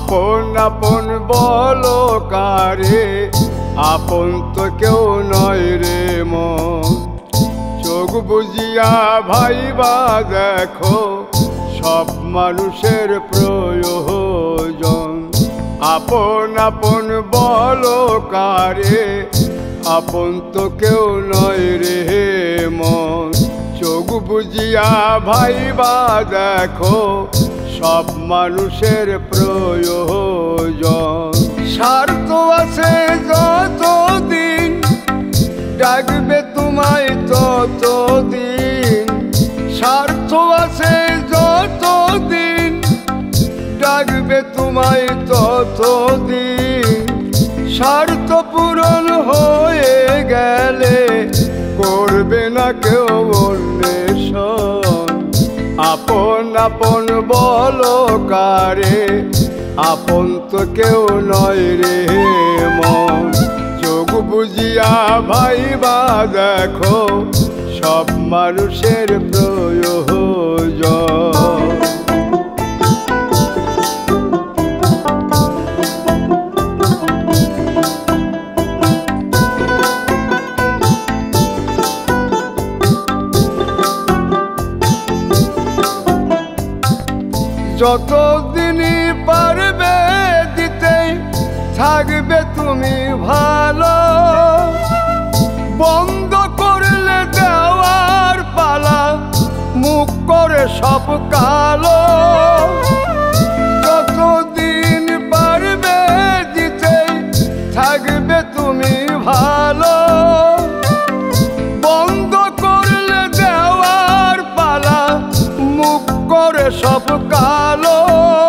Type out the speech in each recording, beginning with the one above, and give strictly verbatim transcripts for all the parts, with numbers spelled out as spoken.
আপন আপন বলো কারে, আপন তো কেউ নয় রে মন। চোখ বুঝিয়া ভাইবা দেখো সব মানুষের প্রয়োজন। আপন আপন বলো কারে, আপন তো কেউ নয় রে মন। চোখ বুঝিয়া ভাইবা দেখো সব মানুষের প্রয়োজন। স্বার্থ আছে যতদিন, ডাকবে তোমায় ততদিন। স্বার্থ আছে যতদিন, ডাকবে তোমায় ততদিন। স্বার্থ পূরণ হয়ে গেলে করবে না কেউ অন্বেষণ। আপন আপন বলো কারে, আপন তো কেউ নয় রে মন। চোখ বুঝিয়া ভাইবা দেখো সব মানুষের প্রয়োজন। যতদিনই পারবে দিতে থাকবে তুমি ভালো। বন্ধ করলে দেওয়ার পালা, মুখ করে সব কালো। যতদিন পারবে দিতে থাকবে তুমি ভালো। বন্ধ করলে দেওয়ার পালা, মুখ করে সব কালো।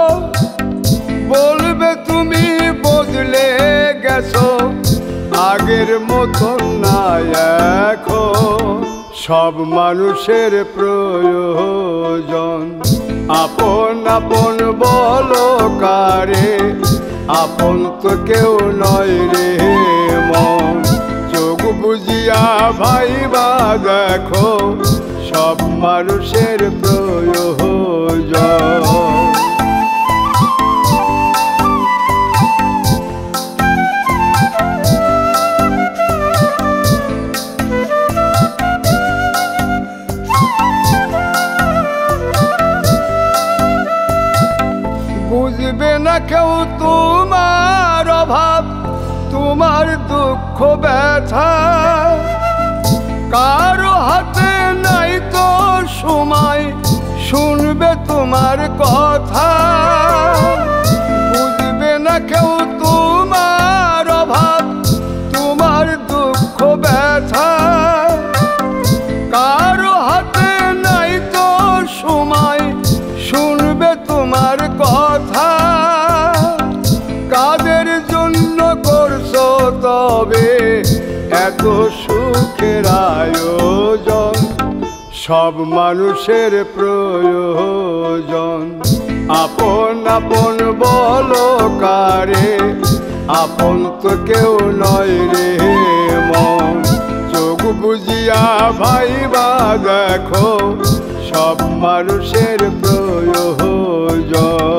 বলবে তুমি বদলে গেছো, আগের মতন না এখন। সব মানুষের প্রয়োজন। আপন আপন বলো কারে, আপন তো কেউ নয় রে মন। চোখ বুঝিয়া ভাইবা দেখো সব মানুষের প্রয়োজন। বুঝবে না কেউ তোমার অভাব, তোমার দুঃখ ব্যথা। কারো হাতে নাই তো সময় শুনবে তোমার কথা। বুঝবে না কেউ তোমার অভাব, তোমার দুঃখ ব্যথা। কারো হাতে নাই তো সময় শুনবে তোমার কথা। কাদের জন্য করছো তবে এত সুখের আয়োজন? সব মানুষের প্রয়োজন। আপন আপন বলো কারে, আপন তো কেউ নয় রে মন। চোখ বুঝিয়া ভাইবা দেখো সব মানুষের প্রয়োজন।